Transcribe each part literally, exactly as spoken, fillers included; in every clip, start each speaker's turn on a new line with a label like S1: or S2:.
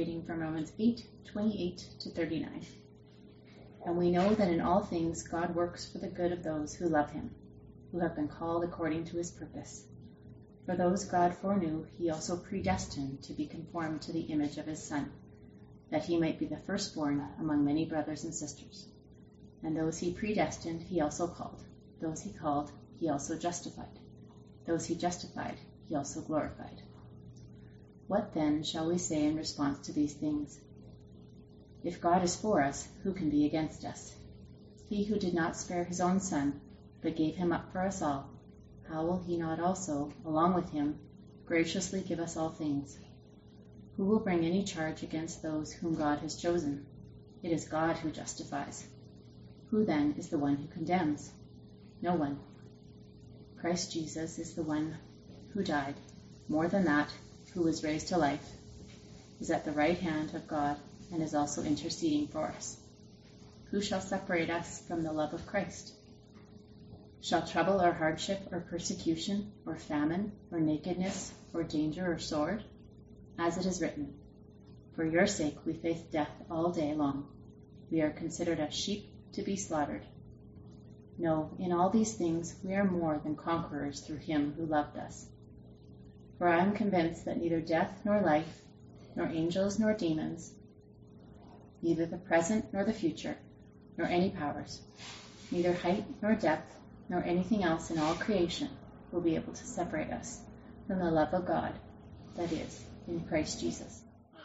S1: reading from Romans eight, twenty-eight to thirty-nine. And we know that in all things God works for the good of those who love him, who have been called according to his purpose. For those God foreknew, he also predestined to be conformed to the image of his Son, that he might be the firstborn among many brothers and sisters. And those he predestined, he also called. Those he called, he also justified. Those he justified, he also glorified. What then shall we say in response to these things? If God is for us, who can be against us? He who did not spare his own Son, but gave him up for us all, how will he not also, along with him, graciously give us all things? Who will bring any charge against those whom God has chosen? It is God who justifies. Who then is the one who condemns? No one. Christ Jesus is the one who died, more than that, who was raised to life, is at the right hand of God, and is also interceding for us. Who shall separate us from the love of Christ? Shall trouble or hardship or persecution or famine or nakedness or danger or sword? As it is written, for your sake we face death all day long. We are considered as sheep to be slaughtered. No, in all these things we are more than conquerors through him who loved us. For I am convinced that neither death nor life, nor angels nor demons, neither the present nor the future, nor any powers, neither height nor depth, nor anything else in all creation will be able to separate us from the love of God that is in Christ Jesus.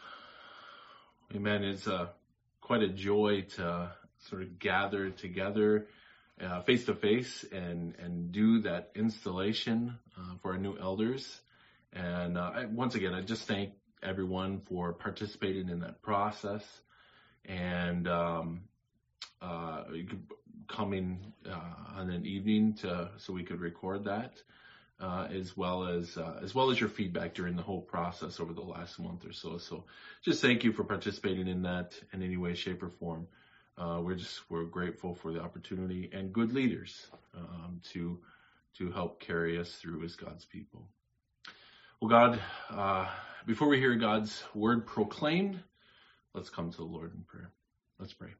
S2: Amen. It's uh, quite a joy to sort of gather together uh, face to face and and do that installation uh, for our new elders. And uh, I, once again, I just thank everyone for participating in that process and um, uh, coming uh, on an evening to so we could record that, uh, as well as uh, as well as your feedback during the whole process over the last month or so. So just thank you for participating in that in any way, shape, or form. Uh, we're just we're grateful for the opportunity and good leaders um, to to help carry us through as God's people. Well, God, uh, before we hear God's word proclaimed, let's come to the Lord in prayer. Let's pray.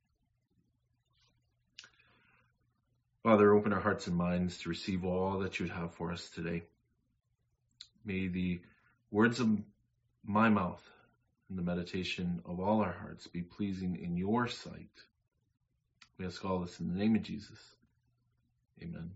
S2: Father, open our hearts and minds to receive all that you would have for us today. May the words of my mouth and the meditation of all our hearts be pleasing in your sight. We ask all this in the name of Jesus. Amen.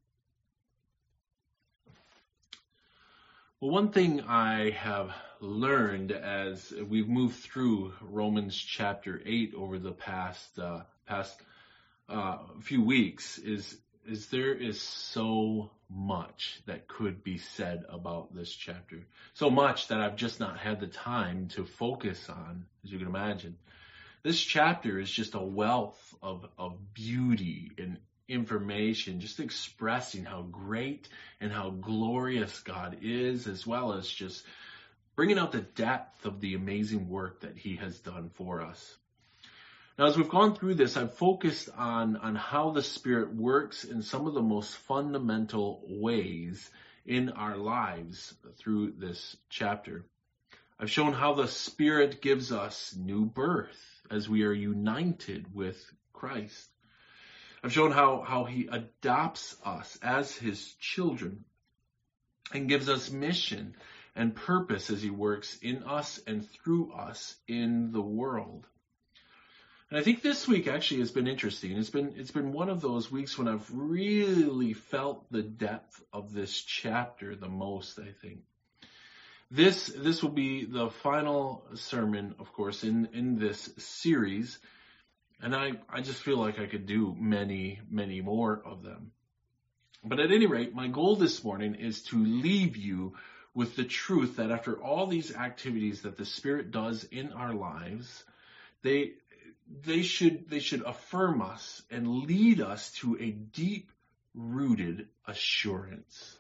S2: Well, one thing I have learned as we've moved through Romans chapter eight over the past uh, past uh, few weeks is is there is so much that could be said about this chapter. So much that I've just not had the time to focus on, as you can imagine. This chapter is just a wealth of, of beauty and information, just expressing how great and how glorious God is, as well as just bringing out the depth of the amazing work that he has done for us. Now, as we've gone through this, I've focused on, on how the Spirit works in some of the most fundamental ways in our lives through this chapter. I've shown how the Spirit gives us new birth as we are united with Christ. I've shown how, how he adopts us as his children and gives us mission and purpose as he works in us and through us in the world. And I think this week actually has been interesting. It's been it's been one of those weeks when I've really felt the depth of this chapter the most, I think. This this will be the final sermon, of course, in, in this series. And I, I just feel like I could do many, many more of them. But at any rate, my goal this morning is to leave you with the truth that after all these activities that the Spirit does in our lives, they they should they should affirm us and lead us to a deep-rooted assurance.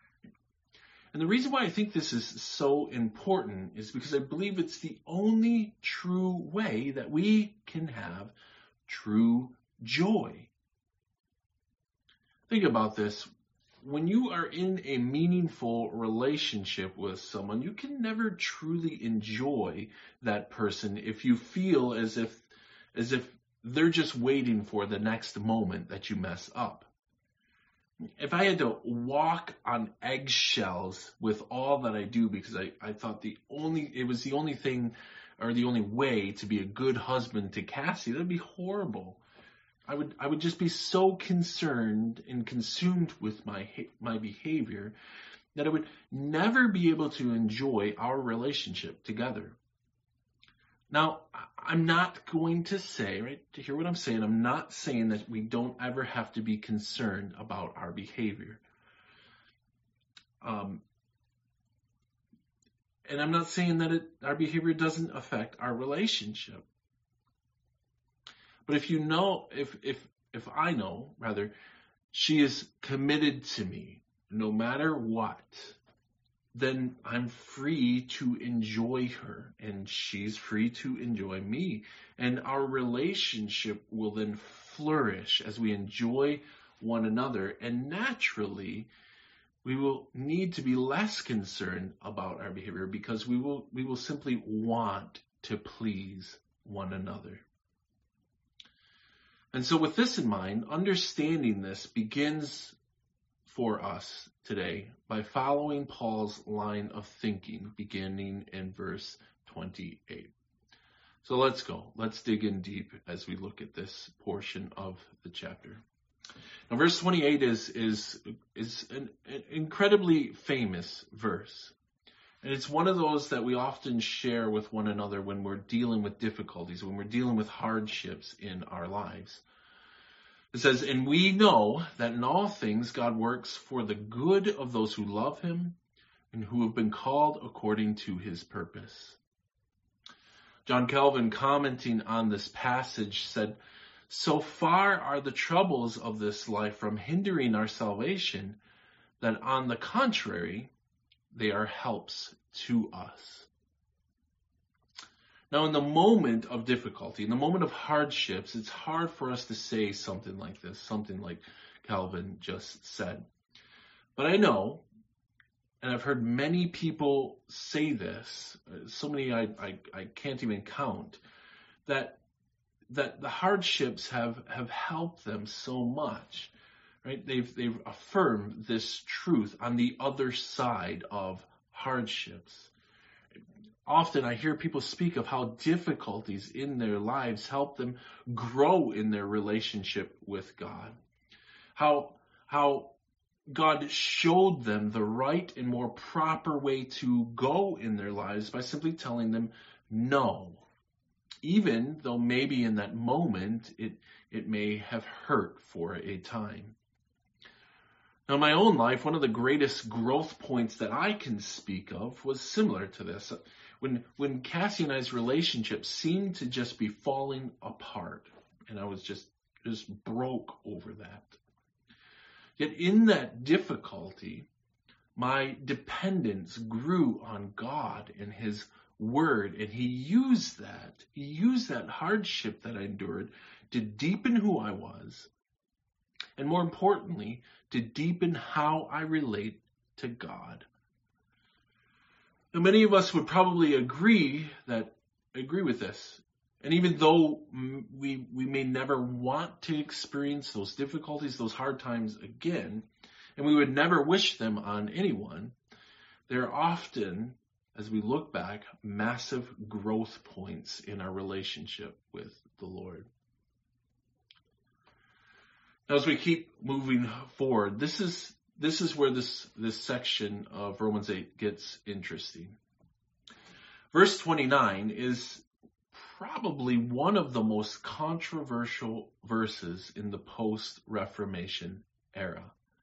S2: And the reason why I think this is so important is because I believe it's the only true way that we can have true joy. Think about this. when you are in a meaningful relationship with someone, you can never truly enjoy that person if you feel as if as if they're just waiting for the next moment that you mess up. If I had to walk on eggshells with all that I do because I, I thought the only it was the only thing or the only way to be a good husband to Cassie, that'd be horrible. I would I would just be so concerned and consumed with my my behavior that I would never be able to enjoy our relationship together. Now, I'm not going to say, right, to hear what I'm saying, I'm not saying that we don't ever have to be concerned about our behavior. Um, and I'm not saying that it, our behavior doesn't affect our relationship. But if you know, if, if, if I know, rather, she is committed to me, no matter what, then I'm free to enjoy her and she's free to enjoy me. And our relationship will then flourish as we enjoy one another. And naturally, we will need to be less concerned about our behavior because we will, we will simply want to please one another. And so with this in mind, understanding this begins for us today by following Paul's line of thinking beginning in verse twenty-eight. So let's go. Let's dig in deep as we look at this portion of the chapter. Now verse twenty-eight is, is, is an, an incredibly famous verse. And it's one of those that we often share with one another when we're dealing with difficulties, when we're dealing with hardships in our lives. It says, and we know that in all things God works for the good of those who love him and who have been called according to his purpose. John Calvin, commenting on this passage, said, so far are the troubles of this life from hindering our salvation that on the contrary, they are helps to us. Now, in the moment of difficulty, in the moment of hardships, it's hard for us to say something like this, something like Calvin just said. But I know, and I've heard many people say this, so many I, I, I can't even count, that that the hardships have, have helped them so much, right? They've, they've affirmed this truth on the other side of hardships. Often I hear people speak of how difficulties in their lives help them grow in their relationship with God. How, how God showed them the right and more proper way to go in their lives by simply telling them no. Even though maybe in that moment it, it may have hurt for a time. Now, in my own life, one of the greatest growth points that I can speak of was similar to this. When, when Cassie and I's relationship seemed to just be falling apart, and I was just, just broke over that. Yet in that difficulty, my dependence grew on God and his word, and he used that, he used that hardship that I endured to deepen who I was, and more importantly, to deepen how I relate to God. Now, many of us would probably agree that agree with this. And even though we we may never want to experience those difficulties, those hard times again, and we would never wish them on anyone, there are often, as we look back, massive growth points in our relationship with the Lord. Now, as we keep moving forward, this is this is where this, this section of Romans eight gets interesting. Verse twenty-nine is probably one of the most controversial verses in the post-Reformation era.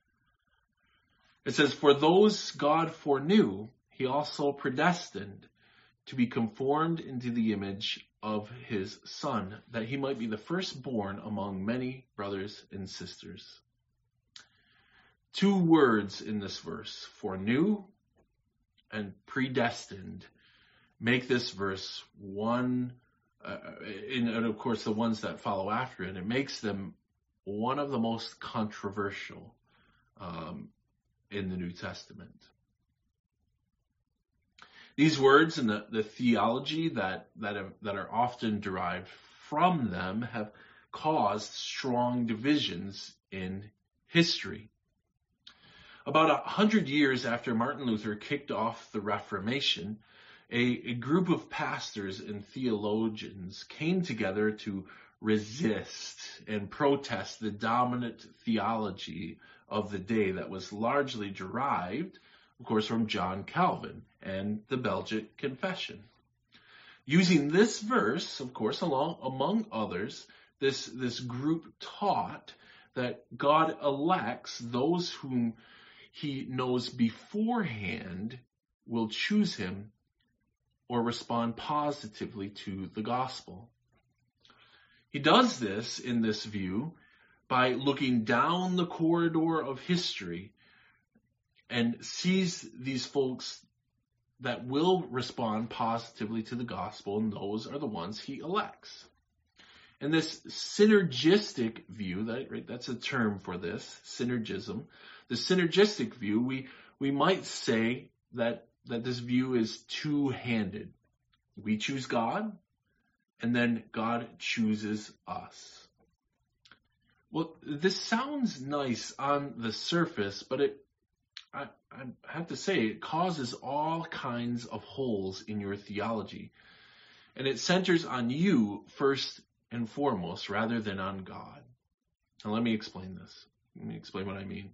S2: It says, for those God foreknew, he also predestined to be conformed into the image of his Son, that he might be the firstborn among many brothers and sisters. Two words in this verse, foreknew and predestined, make this verse one, uh, and, and of course the ones that follow after it, it makes them one of the most controversial um, in the New Testament. These words and the, the theology that, that, have, that are often derived from them have caused strong divisions in history. About a hundred years after Martin Luther kicked off the Reformation, a, a group of pastors and theologians came together to resist and protest the dominant theology of the day that was largely derived, of course, from John Calvin and the Belgic Confession. Using this verse, of course, along among others, this, this group taught that God elects those whom he knows beforehand will choose him or respond positively to the gospel. He does this in this view by looking down the corridor of history and sees these folks that will respond positively to the gospel, and those are the ones he elects. And this synergistic view, that, right, that's a term for this, synergism. The synergistic view, we, we might say that, that this view is two-handed. We choose God, and then God chooses us. Well, this sounds nice on the surface, but it, I, I have to say, it causes all kinds of holes in your theology. And it centers on you first and foremost, rather than on God. Now let me explain this. Let me explain what I mean.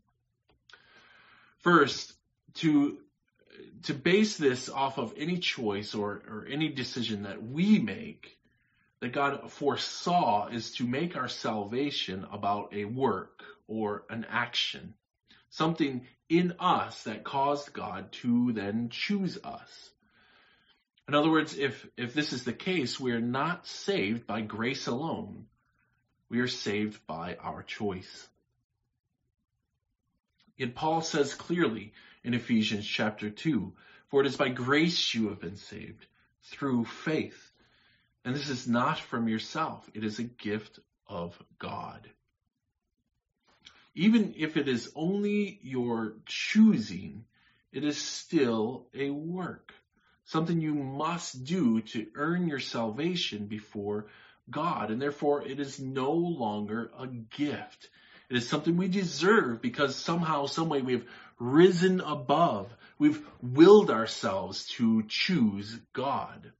S2: First, to, to base this off of any choice or, or any decision that we make, that God foresaw, is to make our salvation about a work or an action, something in us that caused God to then choose us. In other words, if, if this is the case, we are not saved by grace alone. We are saved by our choice. Yet Paul says clearly in Ephesians chapter two, for it is by grace you have been saved, through faith. And this is not from yourself. It is a gift of God. Even if it is only your choosing, it is still a work. Something you must do to earn your salvation before God. And therefore, it is no longer a gift. It is something we deserve because somehow, some way we have risen above. We've willed ourselves to choose God.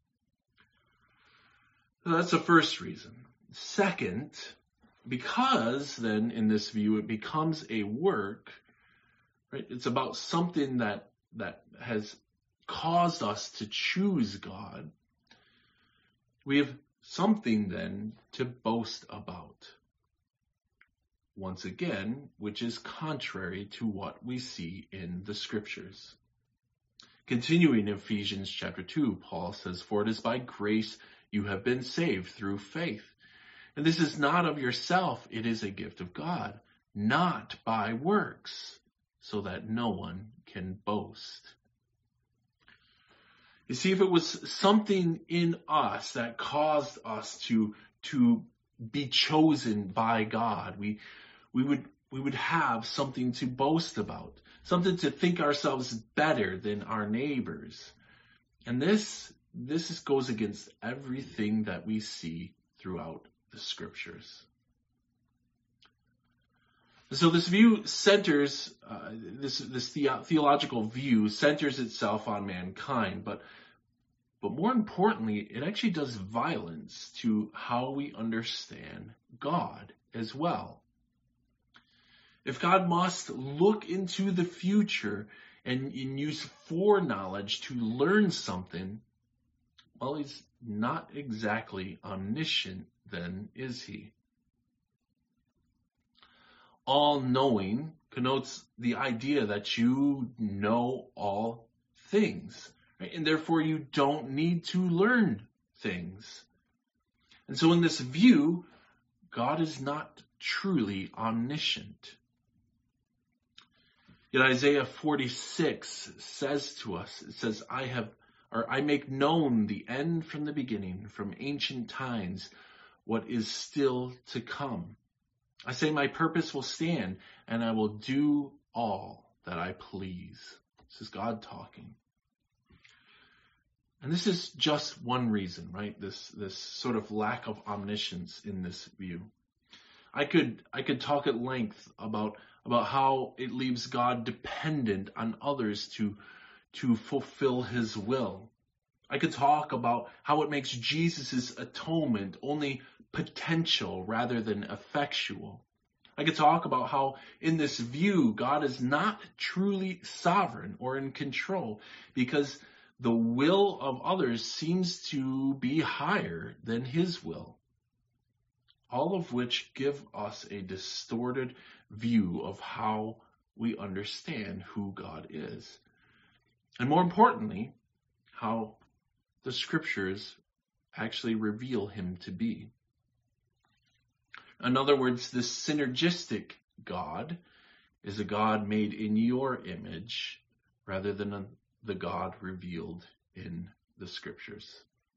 S2: So that's the first reason. Second, because then in this view it becomes a work, right? It's about something that that has caused us to choose God. We have something then to boast about. Once again, which is contrary to what we see in the scriptures. Continuing in Ephesians chapter two, Paul says, for it is by grace you have been saved through faith. And this is not of yourself, it is a gift of God, not by works, so that no one can boast. You see, if it was something in us that caused us to, to be chosen by God, we, we would, we would have something to boast about, something to think ourselves better than our neighbors. And this, this is, goes against everything that we see throughout the scriptures. So this view centers, uh, this, this the- theological view centers itself on mankind, but, but more importantly, it actually does violence to how we understand God as well. If God must look into the future and, and use foreknowledge to learn something, well, he's not exactly omniscient then, is he? All-knowing connotes the idea that you know all things, right? And therefore you don't need to learn things. And so in this view, God is not truly omniscient. Yet Isaiah forty-six says to us, it says, I have, or I make known the end from the beginning, from ancient times, what is still to come. I say my purpose will stand, and I will do all that I please. This is God talking. And this is just one reason, right? This this sort of lack of omniscience in this view. I could I could talk at length about about how it leaves God dependent on others to to fulfill his will. I could talk about how it makes Jesus' atonement only potential rather than effectual. I could talk about how in this view God is not truly sovereign or in control because the will of others seems to be higher than his will. All of which give us a distorted view of how we understand who God is. And more importantly, how the scriptures actually reveal him to be. In other words, this synergistic God is a God made in your image rather than a, the God revealed in the scriptures.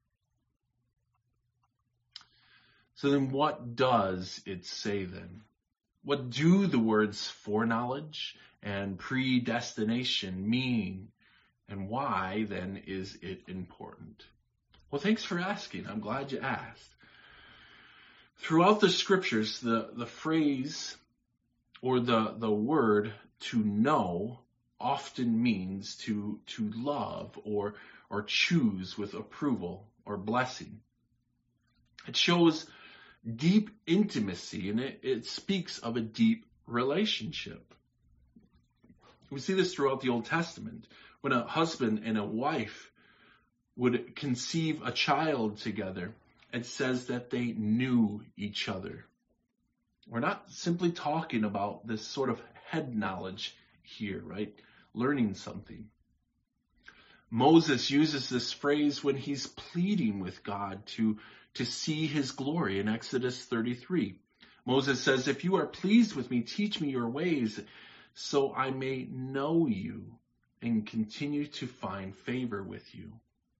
S2: So then what does it say then? What do the words foreknowledge and predestination mean? And why then is it important? Well, thanks for asking. I'm glad you asked. Throughout the scriptures, the, the phrase or the, the word to know often means to, to love or, or choose with approval or blessing. It shows deep intimacy and it, it speaks of a deep relationship. We see this throughout the Old Testament. When a husband and a wife would conceive a child together, it says that they knew each other. We're not simply talking about this sort of head knowledge here, right? Learning something. Moses uses this phrase when he's pleading with God to, to see his glory in Exodus thirty-three. Moses says, "If you are pleased with me, teach me your ways so I may know you and continue to find favor with you."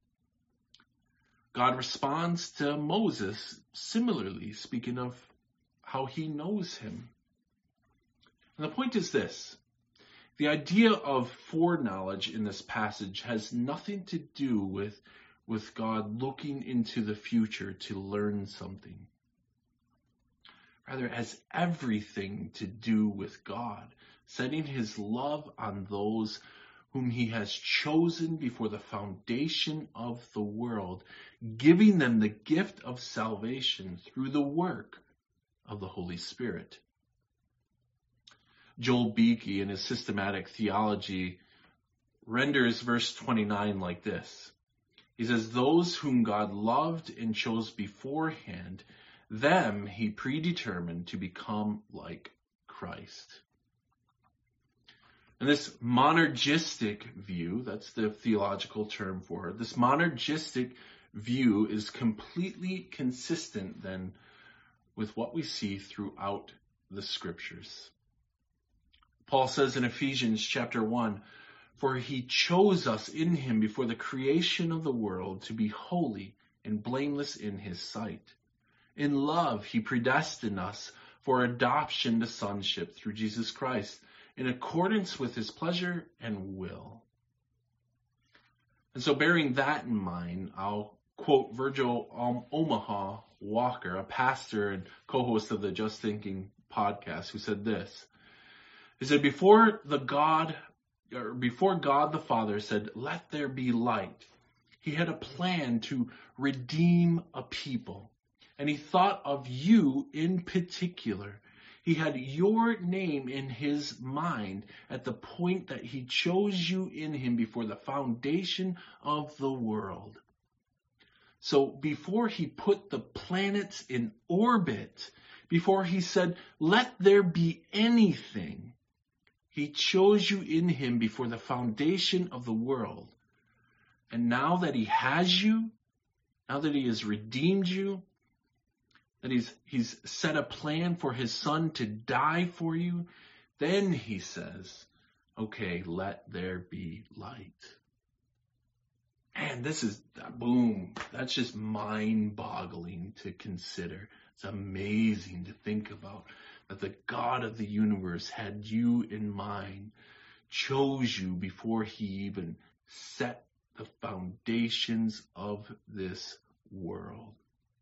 S2: God responds to Moses similarly, speaking of how he knows him. And the point is this. The idea of foreknowledge in this passage has nothing to do with, with God looking into the future to learn something. Rather, it has everything to do with God setting his love on those whom he has chosen before the foundation of the world, giving them the gift of salvation through the work of the Holy Spirit. Joel Beeke, in his systematic theology, renders verse twenty-nine like this. He says, "Those whom God loved and chose beforehand, them he predetermined to become like Christ." And this monergistic view, that's the theological term for it, this monergistic view is completely consistent then with what we see throughout the scriptures. Paul says in Ephesians chapter one, "For he chose us in him before the creation of the world to be holy and blameless in his sight. In love he predestined us for adoption to sonship through Jesus Christ, in accordance with his pleasure and will." And so bearing that in mind, I'll quote Virgil um, Omaha Walker, a pastor and co-host of the Just Thinking podcast, who said this. He said, before the God, or before God the Father said, "Let there be light," he had a plan to redeem a people. And he thought of you in particular. He had your name in his mind at the point that he chose you in him before the foundation of the world. So before he put the planets in orbit, before he said, "Let there be anything," he chose you in him before the foundation of the world. And now that he has you, now that he has redeemed you, that he's, he's set a plan for his son to die for you, then he says, okay, let there be light. And this is, boom, that's just mind-boggling to consider. It's amazing to think about that the God of the universe had you in mind chose you before he even set the foundations of this world.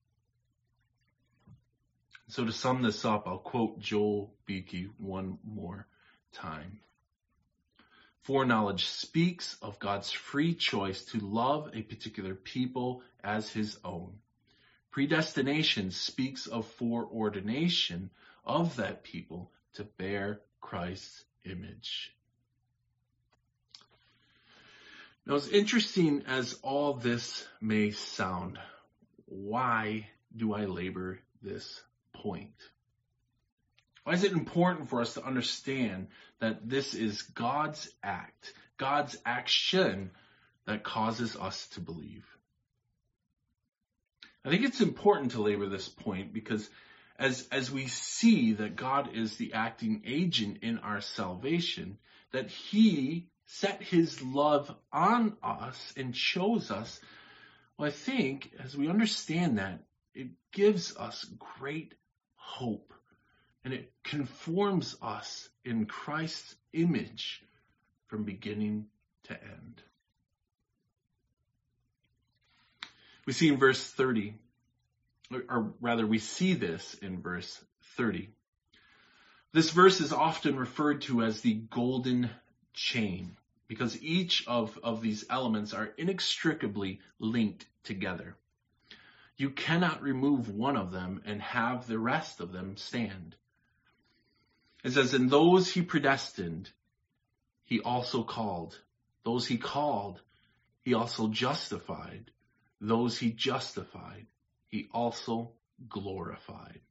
S2: So to sum this up, I'll quote Joel Beeke one more time. Foreknowledge speaks of God's free choice to love a particular people as his own. Predestination speaks of foreordination of that people to bear Christ's image. Now, as interesting as all this may sound, why do I labor this point? Why is it important for us to understand that this is God's act, God's action that causes us to believe? I think it's important to labor this point because as, as we see that God is the acting agent in our salvation, that he set his love on us and chose us, well, I think as we understand that, it gives us great hope. And it conforms us in Christ's image from beginning to end. We see in verse thirty, or, or rather we see this in verse thirty. This verse is often referred to as the golden chain because each of, of these elements are inextricably linked together. You cannot remove one of them and have the rest of them stand. It says, in those he predestined, he also called. Those he called, he also justified. Those he justified, he also glorified.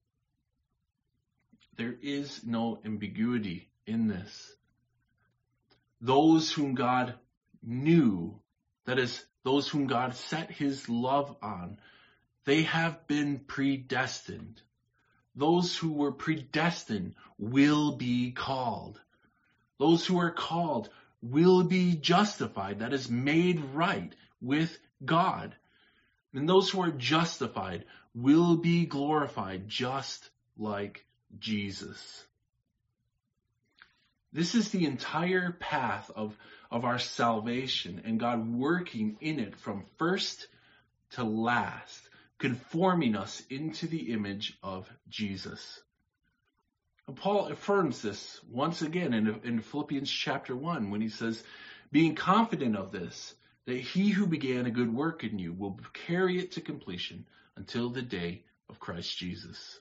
S2: There is no ambiguity in this. Those whom God knew, that is, those whom God set his love on, they have been predestined. Those who were predestined will be called. Those who are called will be justified, that is, made right with God. And those who are justified will be glorified just like Jesus. This is the entire path of, of our salvation and God working in it from first to last, conforming us into the image of Jesus. And Paul affirms this once again in, in Philippians chapter one when he says, being confident of this, that he who began a good work in you will carry it to completion until the day of Christ Jesus.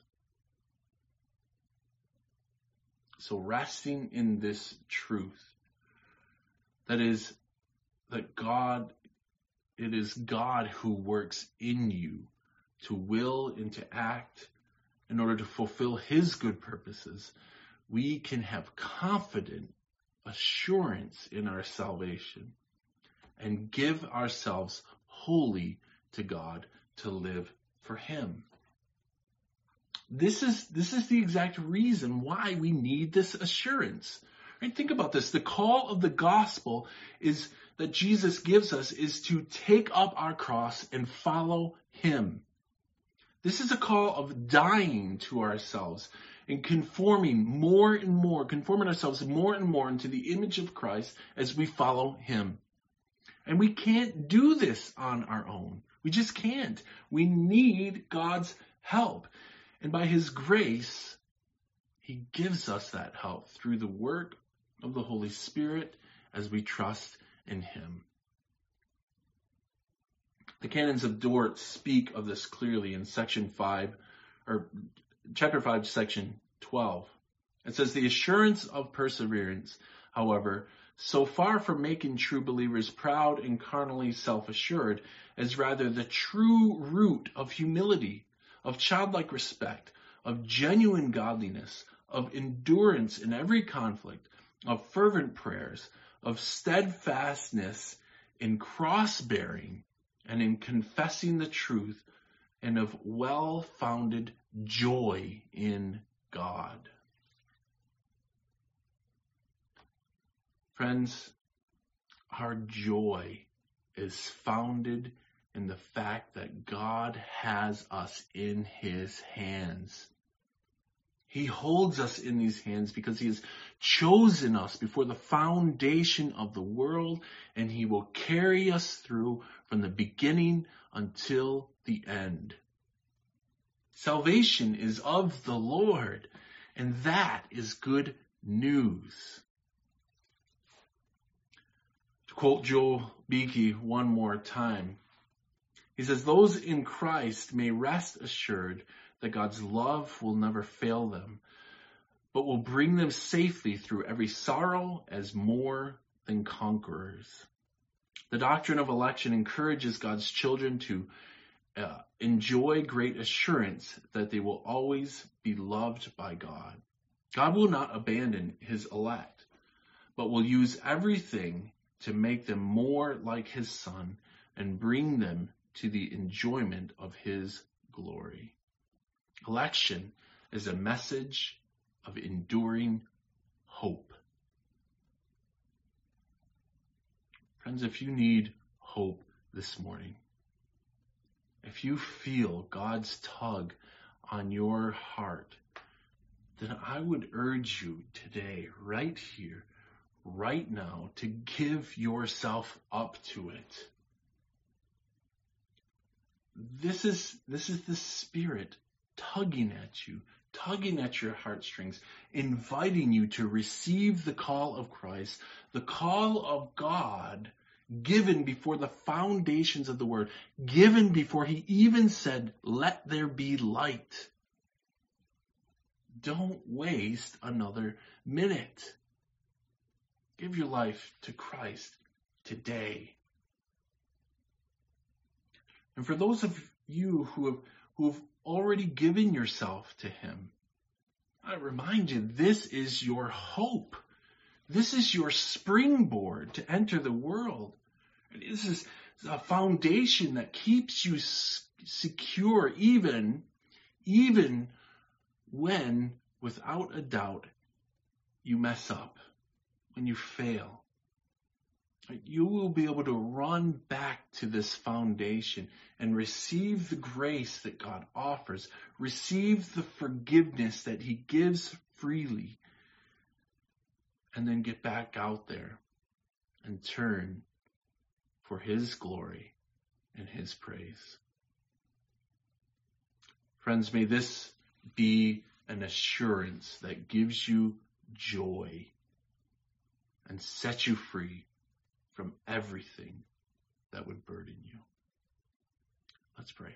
S2: So resting in this truth, that is, that God, it is God who works in you to will and to act in order to fulfill his good purposes, we can have confident assurance in our salvation and give ourselves wholly to God to live for him. This is, this is the exact reason why we need this assurance. Right? Think about this. The call of the gospel is that Jesus gives us is to take up our cross and follow him. This is a call of dying to ourselves and conforming more and more, conforming ourselves more and more into the image of Christ as we follow him. And we can't do this on our own. We just can't. We need God's help. And by his grace, he gives us that help through the work of the Holy Spirit as we trust in him. The canons of Dort speak of this clearly in section five, or chapter five, section twelve. It says, the assurance of perseverance, however, so far from making true believers proud and carnally self-assured, is rather the true root of humility, of childlike respect, of genuine godliness, of endurance in every conflict, of fervent prayers, of steadfastness in cross-bearing, and in confessing the truth, and of well-founded joy in God. Friends, our joy is founded in the fact that God has us in his hands. He holds us in these hands because he has chosen us before the foundation of the world, and he will carry us through from the beginning until the end. Salvation is of the Lord, and that is good news. To quote Joel Beakey one more time, he says, those in Christ may rest assured that God's love will never fail them, but will bring them safely through every sorrow as more than conquerors. The doctrine of election encourages God's children to uh, enjoy great assurance that they will always be loved by God. God will not abandon his elect, but will use everything to make them more like his Son and bring them to the enjoyment of his glory. Election is a message of enduring hope. Friends, if you need hope this morning, if you feel God's tug on your heart, then I would urge you today, right here, right now, to give yourself up to it. This is, this is the Spirit tugging at you, tugging at your heartstrings, inviting you to receive the call of Christ, the call of God, given before the foundations of the world, given before he even said, let there be light. Don't waste another minute. Give your life to Christ today. And for those of you who have, who have already given yourself to him, I remind you, this is your hope. This is your springboard to enter the world. This is a foundation that keeps you secure even, even when, without a doubt, you mess up, when you fail. You will be able to run back to this foundation and receive the grace that God offers, receive the forgiveness that he gives freely, and then get back out there and turn for his glory and his praise. Friends, may this be an assurance that gives you joy and sets you free from everything that would burden you. Let's pray.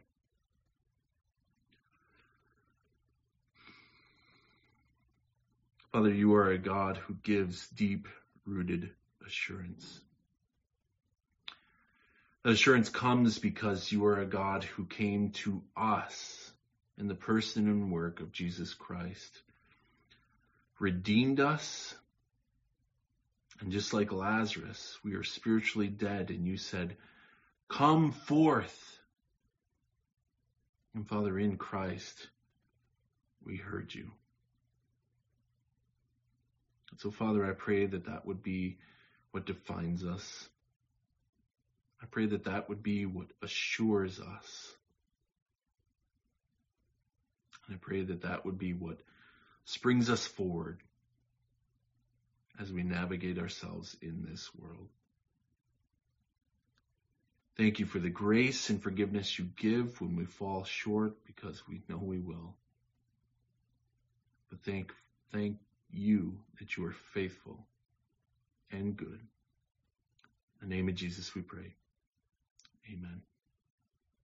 S2: Father, you are a God who gives deep-rooted assurance. That assurance comes because you are a God who came to us in the person and work of Jesus Christ, redeemed us, and just like Lazarus, we are spiritually dead, and you said, come forth. And Father, in Christ, we heard you. And so, Father, I pray that that would be what defines us. I pray that that would be what assures us. And I pray that that would be what springs us forward as we navigate ourselves in this world. Thank you for the grace and forgiveness you give when we fall short, because we know we will. But thank, thank you that you are faithful and good. In the name of Jesus we pray. Amen.